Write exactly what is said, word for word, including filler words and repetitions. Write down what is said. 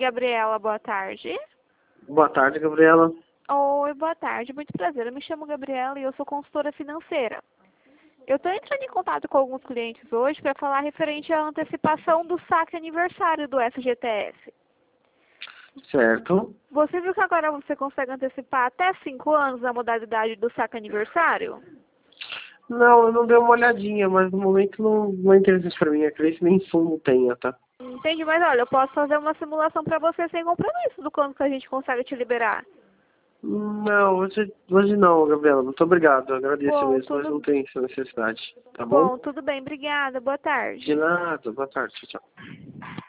Gabriela, boa tarde. Boa tarde, Gabriela. Oi, boa tarde, muito prazer. Eu me chamo Gabriela e eu sou consultora financeira. Eu estou entrando em contato com alguns clientes hoje para falar referente à antecipação do saque aniversário do F G T S. Certo. Você viu que agora você consegue antecipar até cinco anos a modalidade do saque aniversário? Não, eu não dei uma olhadinha, mas no momento não, não é interessante pra mim. Acredito que nem fundo tenha, tá? Entendi, mas olha, eu posso fazer uma simulação para você sem compromisso do quanto que a gente consegue te liberar. Não, hoje, hoje não, Gabriela. Muito obrigado. Agradeço Bom, mesmo, mas tudo, não tem essa necessidade. Tá bom? bom, tudo bem, obrigada, boa tarde. De nada. Boa tarde. Tchau, tchau.